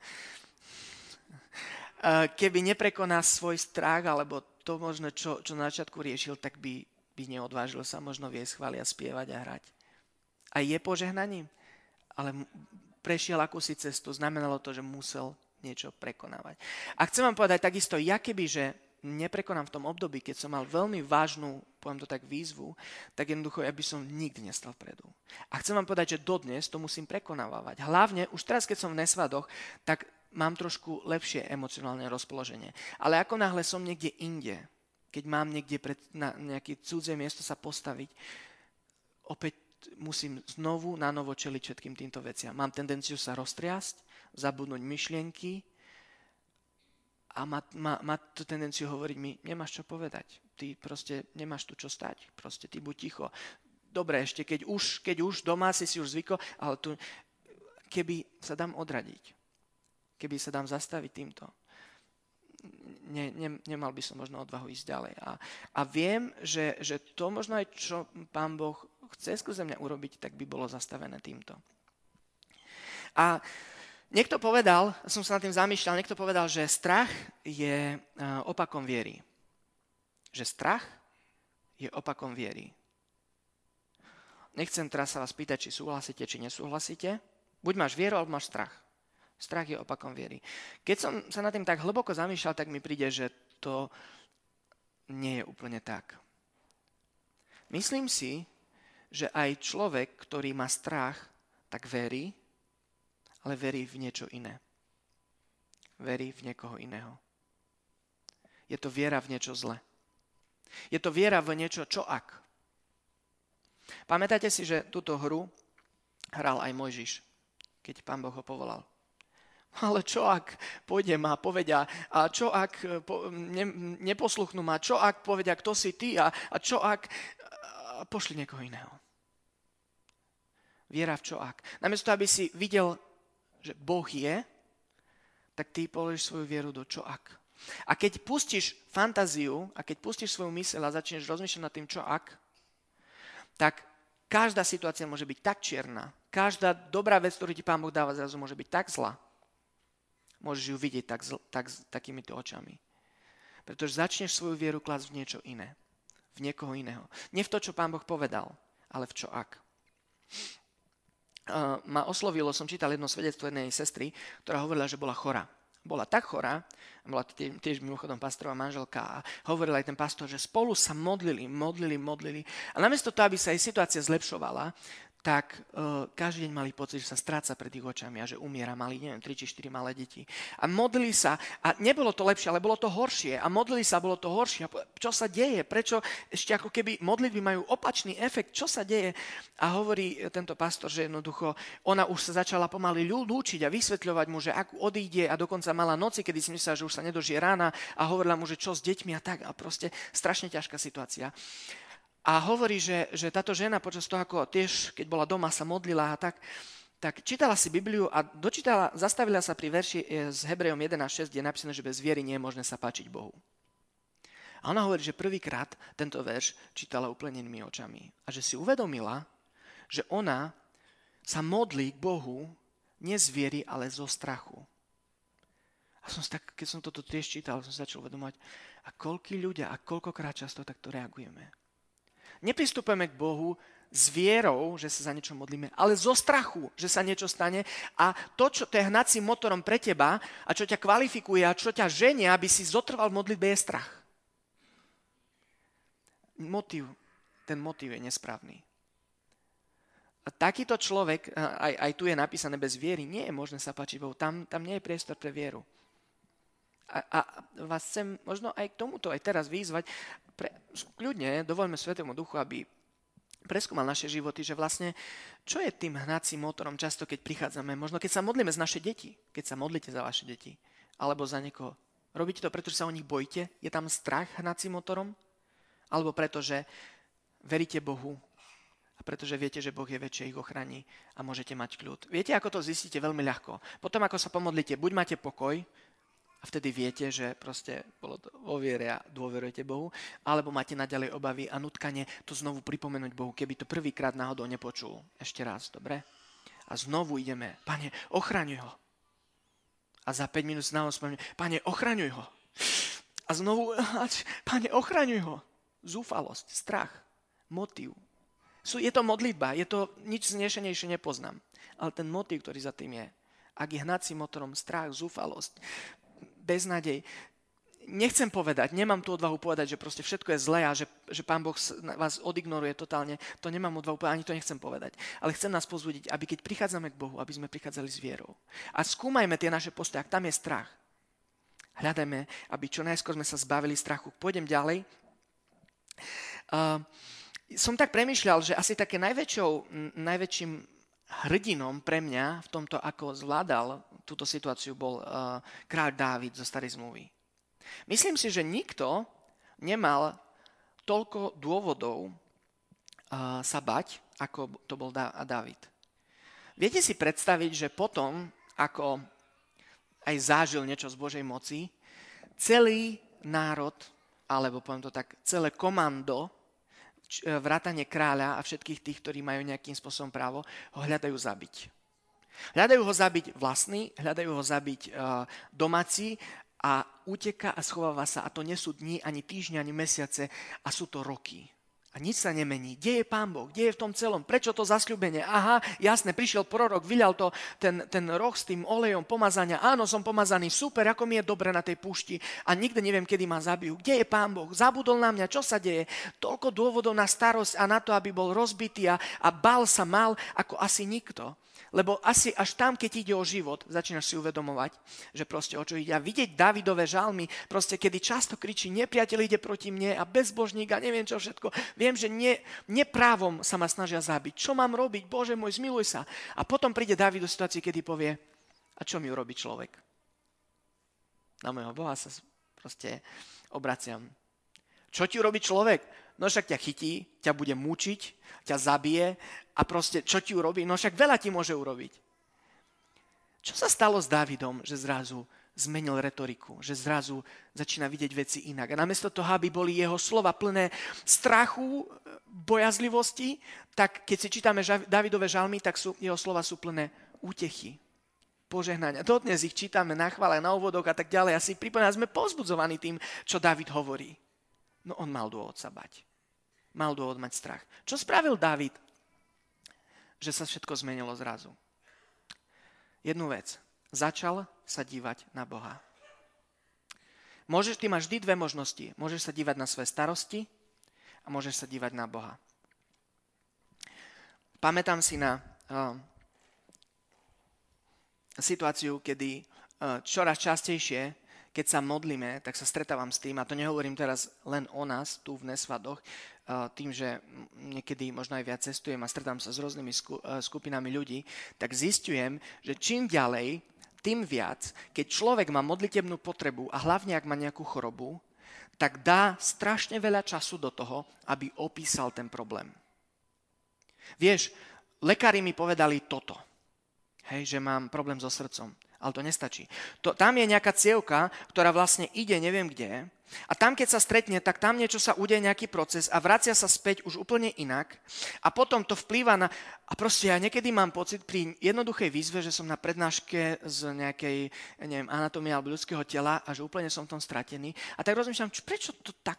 Keby neprekoná svoj strach, alebo to možno, čo na začiatku riešil, tak by neodvážil sa možno viesť chváliť a spievať a hrať. A je požehnaním, ale prešiel akúsi cestu, znamenalo to, že musel niečo prekonávať. A chcem vám povedať takisto, ja kebyže neprekonám v tom období, keď som mal veľmi vážnu, poviem to tak, výzvu, tak jednoducho ja by som nikdy nestal vpredu. A chcem vám povedať, že dodnes to musím prekonávať. Hlavne, už teraz, keď som v nesvadoch, tak mám trošku lepšie emocionálne rozpoloženie. Ale ako náhle som niekde inde, keď mám niekde na nejaké cudzie miesto sa postaviť, opäť musím znovu na novo čeliť všetkým týmto veciam. Mám tendenciu sa roztriasť, zabudnúť myšlienky a má tú tendenciu hovoriť mi, nemáš čo povedať. Ty proste nemáš tu čo stať. Proste ty buď ticho. Dobre, ešte keď už doma si už zvykol, ale tu, keby sa dám odradiť, keby sa dám zastaviť týmto, nemal by som možno odvahu ísť ďalej. A viem, že to možno aj, čo Pán Boh chce skrze mňa urobiť, tak by bolo zastavené týmto. A niekto povedal, som sa nad tým zamýšľal, niekto povedal, že strach je opakom viery. Že strach je opakom viery. Nechcem teraz sa vás pýtať, či súhlasíte, či nesúhlasíte. Buď máš vieru, alebo máš strach. Strach je opakom viery. Keď som sa nad tým tak hlboko zamýšľal, tak mi príde, že to nie je úplne tak. Myslím si, že aj človek, ktorý má strach, tak verí, ale verí v niečo iné. Verí v niekoho iného. Je to viera v niečo zlé. Je to viera v niečo, čo ak. Pamätáte si, že túto hru hral aj Mojžiš, keď Pán Boh ho povolal. Ale čo ak pôjdem a povedia, a čo ak neposluchnú ma, čo ak povedia, kto si ty a čo ak pošli niekoho iného. Viera v čo ak. Namiesto toho, aby si videl, že Boh je, tak ty položíš svoju vieru do čo ak. A keď pustíš fantáziu a keď pustíš svoju myseľ a začneš rozmýšľať nad tým čo ak, tak každá situácia môže byť tak čierna, každá dobrá vec, ktorú ti Pán Boh dáva, zrazu môže byť tak zlá. Môžeš ju vidieť takýmito očami. Pretože začneš svoju vieru klásť v niečo iné. V niekoho iného. Nie v to, čo Pán Boh povedal, ale v čo ak. Ma oslovilo, som čítal jedno svedectvo jednej sestry, ktorá hovorila, že bola chorá. Bola tak chorá, bola tiež mimochodom pastorová manželka a hovoril aj ten pastor, že spolu sa modlili. A namiesto toho, aby sa jej situácia zlepšovala, tak každý deň mali pocit, že sa stráca pred ich očami a že umiera. Mali, 3 či 4 malé deti. A modlili sa, a nebolo to lepšie, ale bolo to horšie. A modlili sa, bolo to horšie. A čo sa deje? Prečo ešte ako keby modlitby majú opačný efekt? Čo sa deje? A hovorí tento pastor, že jednoducho ona už sa začala pomaly lúčiť a vysvetľovať mu, že ak odíde, a dokonca mala noci, kedy si myslela, že už sa nedožije rána, a hovorila mu, že čo s deťmi a tak. A proste strašne ťažká situácia. A hovorí, že táto žena počas toho, ako tiež, keď bola doma, sa modlila a tak čítala si Bibliu a zastavila sa pri verši z Hebrejom 11.6, kde je napísané, že bez viery nie je možné sa páčiť Bohu. A ona hovorí, že prvýkrát tento verš čítala uplenenými očami a že si uvedomila, že ona sa modlí k Bohu nie z viery, ale zo strachu. A keď som toto tiež čítal, som sa začal uvedomovať, a koľkí ľudia a koľkokrát často takto reagujeme. nepristupujeme k Bohu s vierou, že sa za niečo modlíme, ale zo strachu, že sa niečo stane a to, čo to je hnacím motorom pre teba a čo ťa kvalifikuje a čo ťa ženie, aby si zotrval v modlitbe, je strach. Ten motív je nesprávny. A takýto človek, aj tu je napísané bez viery, nie je možné sa páčiť Bohu. Tam nie je priestor pre vieru. A vás chcem možno aj k tomuto aj teraz vyzvať. Kľudne dovoľme Svätému Duchu, aby preskúmal naše životy, že vlastne, čo je tým hnacím motorom často, keď prichádzame, možno keď sa modlíme za naše deti, keď sa modlíte za vaše deti, alebo za niekoho. Robíte to, pretože sa o nich bojíte? Je tam strach hnacím motorom? Alebo preto, že veríte Bohu a pretože viete, že Boh je väčšie, ich ochraní a môžete mať kľud. Viete, ako to zistíte veľmi ľahko. Potom, ako sa pomodlíte, buď máte pokoj a vtedy viete, že proste bolo to vo viere a dôverujete Bohu, alebo máte naďalej obavy a nutkanie to znovu pripomenúť Bohu, keby to prvýkrát náhodou nepočul. Ešte raz, dobre? A znovu ideme, Pane, ochraňuj ho. A za 5 minút znovu spomínam, Pane, ochraňuj ho. A znovu, Pane, ochraňuj ho. Zúfalosť, strach, motív. Je to modlitba, je to nič znešenejšie nepoznám. Ale ten motív, ktorý za tým je, ak je hnacím motorom strach, zúfalosť, beznádej, nechcem povedať, nemám tú odvahu povedať, že proste všetko je zlé a že Pán Boh vás odignoruje totálne, to nemám odvahu povedať, ani to nechcem povedať. Ale chcem nás pozbudiť, aby keď prichádzame k Bohu, aby sme prichádzali s vierou. A skúmajme tie naše postoje, ak tam je strach. Hľadajme, aby čo najskôr sme sa zbavili strachu. Pôjdem ďalej. Som tak premýšľal, že asi také najväčším hrdinom pre mňa v tomto, ako zvládal túto situáciu, bol kráľ Dávid zo Starej zmluvy. Myslím si, že nikto nemal toľko dôvodov sa bať, ako to bol Dávid. Viete si predstaviť, že potom, ako aj zažil niečo z Božej moci, celý národ, alebo poviem to tak, celé komando, vrátane kráľa a všetkých tých, ktorí majú nejakým spôsobom právo, ho hľadajú zabiť. Hľadajú ho zabiť vlastní, hľadajú ho zabiť domáci a uteká a schováva sa. A to nie sú dni, ani týždne, ani mesiace, a sú to roky. A nič sa nemení. Kde je Pán Boh? Kde je v tom celom? Prečo to zasľúbenie? Aha, jasne, prišiel prorok, vyľal to ten roh s tým olejom pomazania. Áno, som pomazaný, super, ako mi je dobre na tej púšti a nikdy neviem, kedy ma zabijú. Kde je Pán Boh? Zabudol na mňa, čo sa deje? Toľko dôvodov na starosť a na to, aby bol rozbitý a bál sa mal ako asi nikto. Lebo asi až tam, keď ide o život, začínaš si uvedomovať, že proste o čo ide. A vidieť Dávidové žalmy, proste kedy často kričí, nepriateľ ide proti mne a bezbožník a neviem čo všetko. Viem, že neprávom sa ma snažia zabiť. Čo mám robiť? Bože môj, zmiluj sa. A potom príde Dávid do situácie, kedy povie, a čo mi urobí človek? Na môjho Boha sa proste obraciam. Čo ti urobí človek? No však ťa chytí, ťa bude mučiť, ťa zabije a proste čo ti urobí? No však veľa ti môže urobiť. Čo sa stalo s Dávidom, že zrazu zmenil retoriku, že zrazu začína vidieť veci inak. A namiesto toho, aby boli jeho slova plné strachu, bojazlivosti, tak keď si čítame Dávidové žalmy, tak jeho slova sú plné útechy, požehnania. Dodnes ich čítame na chvále, na úvodoch a tak ďalej. A si pripomíname, sme povzbudzovaní tým, čo Dávid hovorí. No on mal dôvod sa bať. Mal dôvod mať strach. Čo spravil Dávid? Že sa všetko zmenilo zrazu. Jednu vec. Začal sa dívať na Boha. Ty máš vždy dve možnosti. Môžeš sa dívať na svoje starosti a môžeš sa dívať na Boha. Pamätám si na situáciu, kedy čoraz častejšie, keď sa modlíme, tak sa stretávam s tým, a to nehovorím teraz len o nás tu v Nesvadoch, tým, že niekedy možno aj viac cestujem a stretám sa s rôznymi skupinami ľudí, tak zistujem, že čím ďalej, tým viac, keď človek má modlitebnú potrebu a hlavne ak má nejakú chorobu, tak dá strašne veľa času do toho, aby opísal ten problém. Vieš, lekári mi povedali toto, že mám problém so srdcom. Ale to nestačí. Tam je nejaká cievka, ktorá vlastne ide neviem kde, a tam, keď sa stretne, tak tam niečo sa udeje, nejaký proces a vracia sa späť už úplne inak. A potom to vplýva na... A proste ja niekedy mám pocit pri jednoduchej výzve, že som na prednáške z nejakej, anatómie alebo ľudského tela a že úplne som v tom stratený. A tak rozmýšľam, prečo to takto,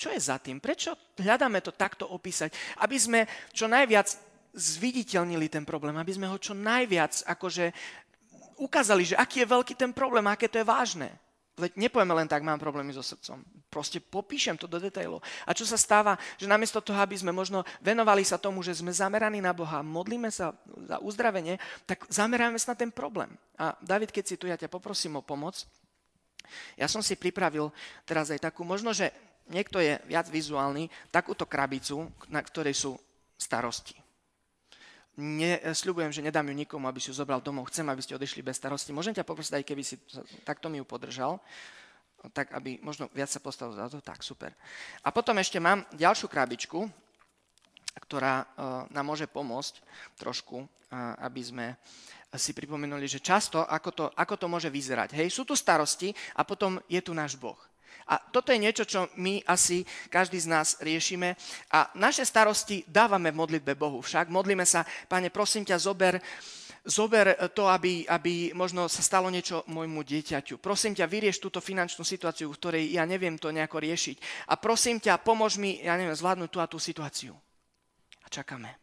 Čo je za tým? Prečo hľadáme to takto opísať? Aby sme čo najviac zviditeľnili ten problém, aby sme ho čo najviac akože ukázali, že aký je veľký ten problém, aké to je vážne. Veď nepovieme len tak, mám problémy so srdcom. Proste popíšem to do detailov. A čo sa stáva, že namiesto toho, aby sme možno venovali sa tomu, že sme zameraní na Boha, modlíme sa za uzdravenie, tak zameráme sa na ten problém. A David, keď si tu, ja ťa poprosím o pomoc. Ja som si pripravil teraz aj takú, možno, že niekto je viac vizuálny, takúto krabicu, na ktorej sú starosti. Sľubujem, že nedám ju nikomu, aby si ju zobral domov. Chcem, aby ste odišli bez starosti. Môžem ťa poprosiť, aj keby si takto mi ju podržal, tak aby možno viac sa postavil za to. Tak, super. A potom ešte mám ďalšiu krabičku, ktorá nám môže pomôcť trošku, aby sme si pripomenuli, že často, ako to môže vyzerať. Hej, sú tu starosti a potom je tu náš Boh. A toto je niečo, čo my asi každý z nás riešime. A naše starosti dávame v modlitbe Bohu. Však modlíme sa, Pane, prosím ťa, zober to, aby možno sa stalo niečo môjmu dieťaťu. Prosím ťa, vyrieš túto finančnú situáciu, v ktorej ja neviem to nejako riešiť. A prosím ťa, pomôž mi, ja neviem, zvládnuť tú a tú situáciu. A čakáme.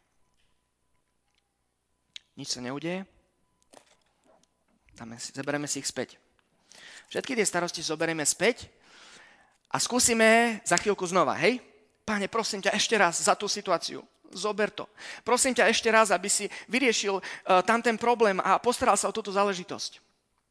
Nič sa neudeje. Zoberieme si ich späť. Všetky tie starosti zoberieme späť. A skúsime za chvíľku znova, hej? Páne, prosím ťa ešte raz za tú situáciu. Zober to. Prosím ťa ešte raz, aby si vyriešil tam ten problém a postaral sa o túto záležitosť.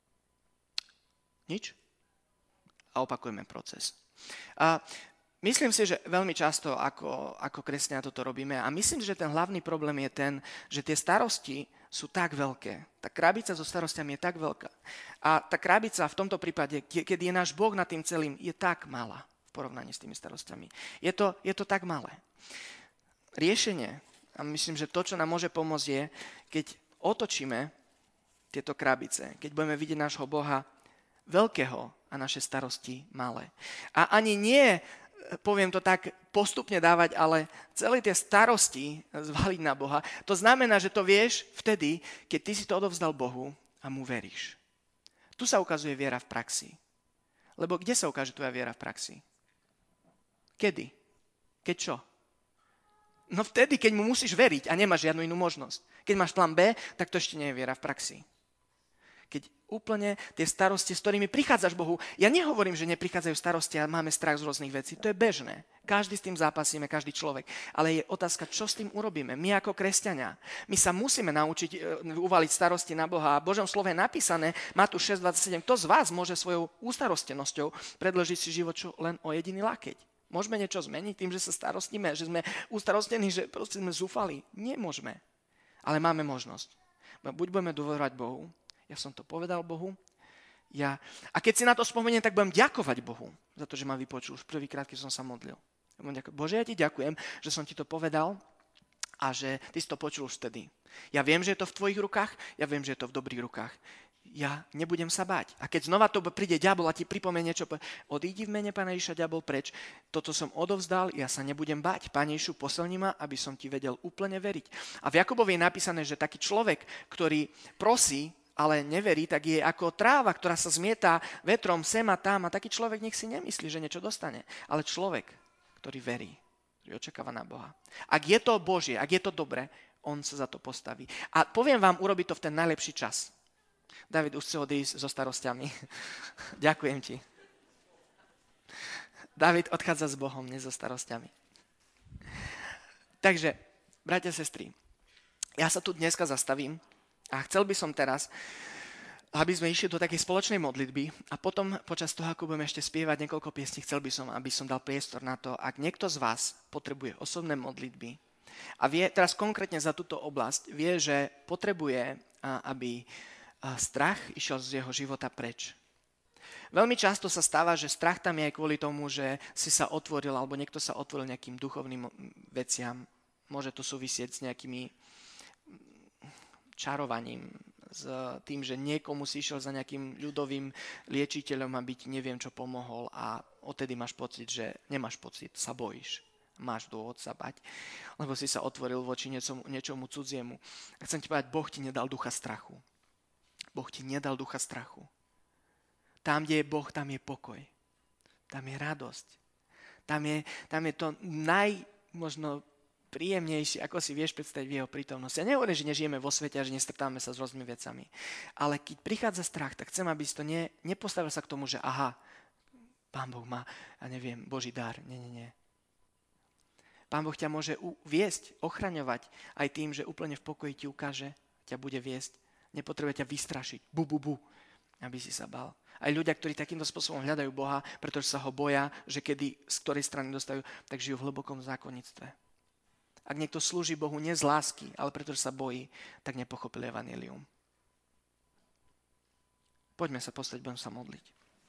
Nič? A opakujeme proces. A myslím si, že veľmi často ako kresťania toto robíme a myslím, že ten hlavný problém je ten, že tie starosti sú tak veľké. Tá krabica so starostiami je tak veľká. A tá krabica v tomto prípade, keď je náš Boh nad tým celým, je tak malá v porovnaní s tými starostiami. Je to tak malé. Riešenie, a myslím, že to, čo nám môže pomôcť, je, keď otočíme tieto krabice, keď budeme vidieť nášho Boha veľkého a naše starosti malé. A ani nie, poviem to tak, postupne dávať, ale celé tie starosti zvaliť na Boha. To znamená, že to vieš vtedy, keď ty si to odovzdal Bohu a mu veríš. Tu sa ukazuje viera v praxi. Lebo kde sa ukáže tvoja viera v praxi? Kedy? Keď čo? No vtedy, keď mu musíš veriť a nemáš žiadnu inú možnosť. Keď máš plán B, tak to ešte nie je viera v praxi. Keď úplne tie starosti, s ktorými prichádzaš Bohu. Ja nehovorím, že neprichádzajú starosti a máme strach z rôznych vecí. To je bežné. Každý s tým zápasíme, každý človek. Ale je otázka, čo s tým urobíme. My ako kresťania, my sa musíme naučiť uvaliť starosti na Boha. A v Božom slove je napísané, Matúš 6.27, kto z vás môže svojou ústarostenosťou predložiť si život čo len o jediný lakeť? Môžeme niečo zmeniť tým, že sa starostíme, že sme ústarostení, že proste sme zúfali? Nemôžeme. Ale máme možnosť. Buď budeme dôverovať Bohu. Ja som to povedal Bohu. A keď si na to spomeniem, tak budem ďakovať Bohu za to, že ma vypočul už prvýkrát, keď som sa modlil. Bože, ja ti ďakujem, že som ti to povedal a že ty si to počul už vtedy. Ja viem, že je to v tvojich rukách, ja viem, že je to v dobrých rukách. Ja nebudem sa báť. A keď znova to príde diabol a ti pripomenie niečo, odídi v mene Pána Ježiša, diabol, preč. Toto som odovzdal, ja sa nebudem báť. Pane Ježišu, posilni ma, aby som ti vedel úplne veriť. A v Jakobovi je napísané, že taký človek, ktorý prosí, ale neverí, tak je ako tráva, ktorá sa zmietá vetrom sem a tam. A taký človek nech si nemyslí, že niečo dostane. Ale človek, ktorý verí, ktorý očakáva na Boha. Ak je to Božie, ak je to dobre, on sa za to postaví. A poviem vám, urobiť to v ten najlepší čas. David už chce odísť so starostiami. Ďakujem ti. David odchádza s Bohom, nie so starostiami. Takže, bratia, sestry, ja sa tu dneska zastavím a chcel by som teraz, aby sme išli do takej spoločnej modlitby a potom počas toho, ako budeme ešte spievať niekoľko piesní, chcel by som, aby som dal priestor na to, ak niekto z vás potrebuje osobné modlitby a vie teraz konkrétne za túto oblasť, vie, že potrebuje, aby strach išiel z jeho života preč. Veľmi často sa stáva, že strach tam je aj kvôli tomu, že si sa otvoril, alebo niekto sa otvoril nejakým duchovným veciam. Môže to súvisieť s nejakými čarovaním, s tým, že niekomu si išiel za nejakým ľudovým liečiteľom, aby ti neviem čo pomohol a odtedy máš pocit, že nemáš pocit, sa bojíš. Máš dôvod sa bať, lebo si sa otvoril voči niečomu cudziemu. A chcem ti povedať, Boh ti nedal ducha strachu. Boh ti nedal ducha strachu. Tam, kde je Boh, tam je pokoj. Tam je radosť. Tam je to možno príjemnejšie, ako si vieš predstaviť v jeho prítomnosti. Ja nehovorím, že nežijeme vo svete a že nestretávame sa s rôznymi vecami. Ale keď prichádza strach, tak chcem, aby si to nepostavil sa k tomu, že aha, Pán Boh má, ja neviem, Boží dar. Nie. Pán Boh ťa môže viesť, ochraňovať aj tým, že úplne v pokoji ti ukáže, ťa bude viesť. Nepotrebuje ťa vystrašiť. Aby si sa bal. Aj ľudia, ktorí takýmto spôsobom hľadajú Boha, pretože sa ho boja, že z ktorej strany dostajú, tak žijú v hlbokom zákonnictve. Ak niekto slúži Bohu nie z lásky, ale pretože sa bojí, tak nepochopil evanjelium. Poďme sa postaviť, budem sa modliť.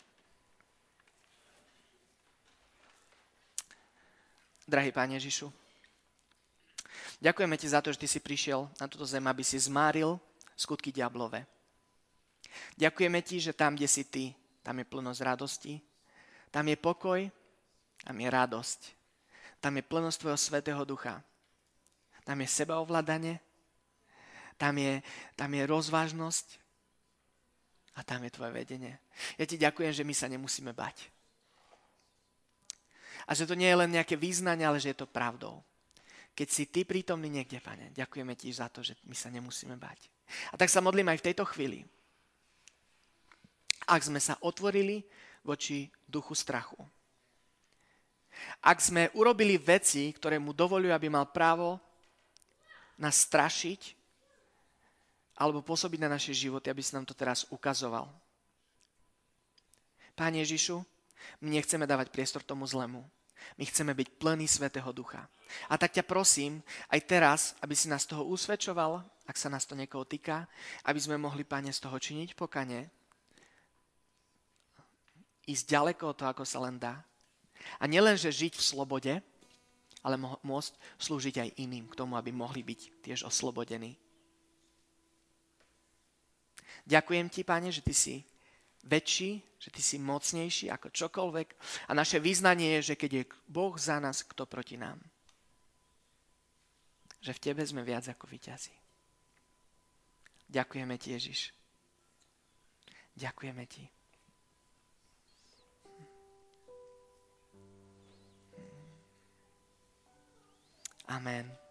Drahý Pán Ježišu, ďakujeme Ti za to, že Ty si prišiel na túto zem, aby si zmáril skutky diablové. Ďakujeme Ti, že tam, kde si Ty, tam je plnosť radosti, tam je pokoj, tam je radosť, tam je plnosť Tvojho Svätého Ducha, tam je sebaovládanie, tam je rozvážnosť a tam je Tvoje vedenie. Ja Ti ďakujem, že my sa nemusíme bať. A že to nie je len nejaké význanie, ale že je to pravdou. Keď si Ty prítomný niekde, Pane, ďakujeme Ti za to, že my sa nemusíme bať. A tak sa modlím aj v tejto chvíli. Ak sme sa otvorili voči duchu strachu. Ak sme urobili veci, ktoré mu dovolujú, aby mal právo nás strašiť alebo pôsobiť na naše životy, aby si nám to teraz ukazoval. Pane Ježišu, my nechceme dávať priestor tomu zlému. My chceme byť plní Svätého Ducha. A tak ťa prosím, aj teraz, aby si nás toho usvedčoval, ak sa nás to niekoho týka, aby sme mohli, Pane, z toho činiť pokanie, ísť ďaleko od toho, ako sa len dá. A nielen, že žiť v slobode, ale môcť slúžiť aj iným k tomu, aby mohli byť tiež oslobodení. Ďakujem Ti, Pane, že Ty si väčší, že Ty si mocnejší ako čokoľvek. A naše význanie je, že keď je Boh za nás, kto proti nám. Že v Tebe sme viac ako víťazi. Ďakujeme Ti, Ježiš. Ďakujeme Ti. Amen.